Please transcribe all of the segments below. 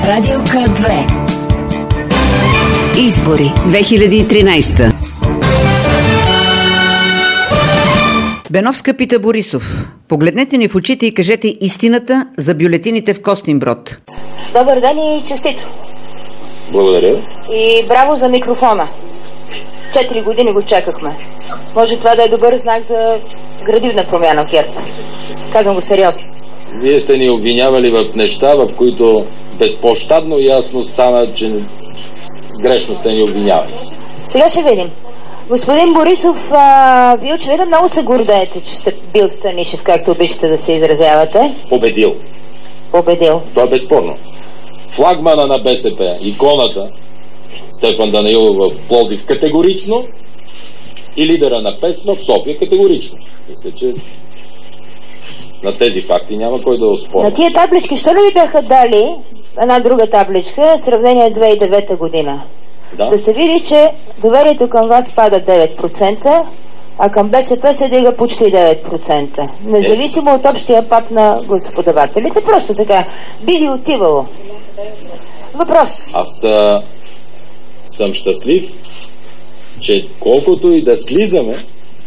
Радио К2. Избори 2013. Беновска пита Борисов: погледнете ни в очите и кажете истината за бюлетините в Костинброд. Добър ден и честито. Благодаря. И браво за микрофона. 4 години го чакахме. Може това да е добър знак за градивна промяна в ГЕРБ. Казвам го сериозно. Вие сте ни обвинявали в неща, в които безпощадно ясно стана, че грешно сте ни обвинявали. Сега ще видим. Господин Борисов, вие очевидно много се гордеете, че сте бил Станишев, както обичате да се изразявате. Победил. Победил. То е безспорно. Флагмана на БСП, иконата Стефан Данаилов в Пловдив категорично и лидера на ПЕС в София категорично. Мисля, че на тези факти няма кой да оспорва. На тия таблички, що ли ви бяха дали една друга табличка, сравнение 2009 година? Да се види, че доверието към вас пада 9%, а към БСП се дига почти 9%. Независимо от общия пад на гласоподавателите. Просто така. Би ви отивало. Въпрос. Аз съм щастлив, че колкото и да слизаме,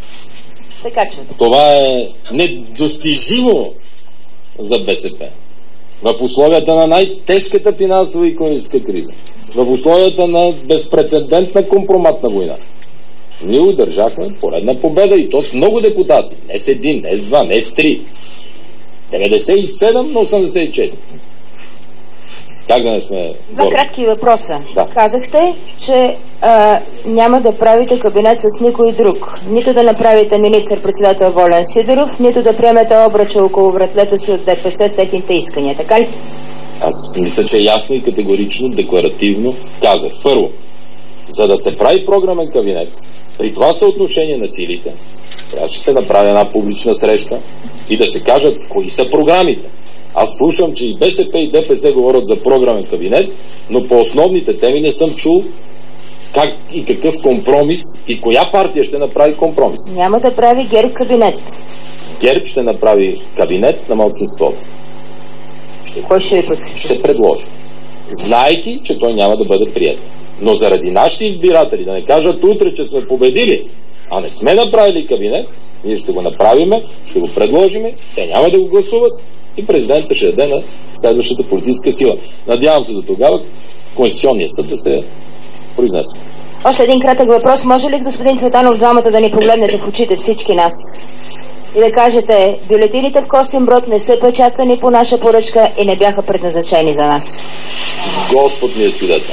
това е недостижимо за БСП. В условията на най-тежката финансова и икономическа криза, в условията на безпрецедентна компроматна война, ние удържахме поредна победа, и то с много депутати. Не с един, не с два, не с три. 97 на 84. Как да не сме Два кратки въпроса. Да. Казахте, че няма да правите кабинет с никой друг. Нито да направите министър-председател Волен Сидеров, нито да приемете обръча около вратлета си от ДПС с техните искания. Така ли? Аз мисля, че ясно и категорично, декларативно казах. Първо, за да се прави програмен кабинет, при това съотношение на силите, трябваше да се направи една публична среща и да се кажат кои са програмите. Аз слушам, че и БСП и ДПС говорят за програмен кабинет, но по основните теми не съм чул как и какъв компромис и коя партия ще направи компромис. Няма да прави ГЕРБ кабинет. ГЕРБ ще направи кабинет на малцинството. Кой ще ви подкрепи? Ще предложи. Знаейки, че той няма да бъде приет. Но заради нашите избиратели, да не кажат утре, че сме победили, а не сме направили кабинет, ние ще го направиме, ще го предложиме, те няма да го гласуват и президентът ще даде на следващата политическа сила. Надявам се до тогава Конституционният съд да се произнесе. Още един кратък въпрос. Може ли с господин Цветанов двамата да ни погледнете в очите всички нас и да кажете: бюлетините в Костинброд не са печатани по наша поръчка и не бяха предназначени за нас? Господ ми е свидетел,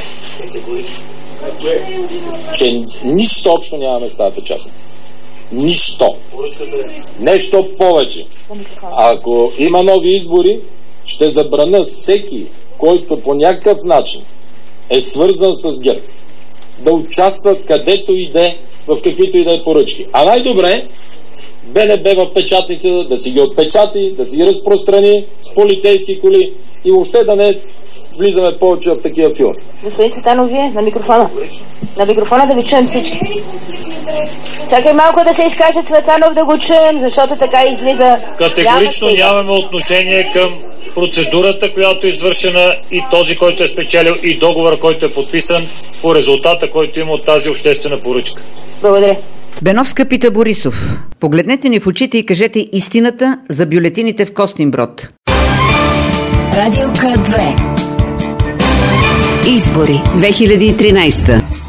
че нищо общо нямаме с тази печатница. Нищо. Нещо повече. Ако има нови избори, ще забраня всеки, който по някакъв начин е свързан с ГЕРБ, да участва където иде, в каквито и да е поръчки. А най-добре БНБ в печатница да си ги отпечати, да си ги разпространи с полицейски коли и въобще да не влизаме повече в такива филми. Господин Цветанов, вие на микрофона. На микрофона да ви чуем всички. Чакай малко да се изкаже Цветанов да го чуем, защото така излиза. Категорично нямаме отношение към процедурата, която е извършена, и този, който е спечелил, и договора, който е подписан по резултата, който има от тази обществена поръчка. Благодаря. Беновска пита Борисов: погледнете ни в очите и кажете истината за бюлетините в Костинброд. Радио К2. Избори 2013.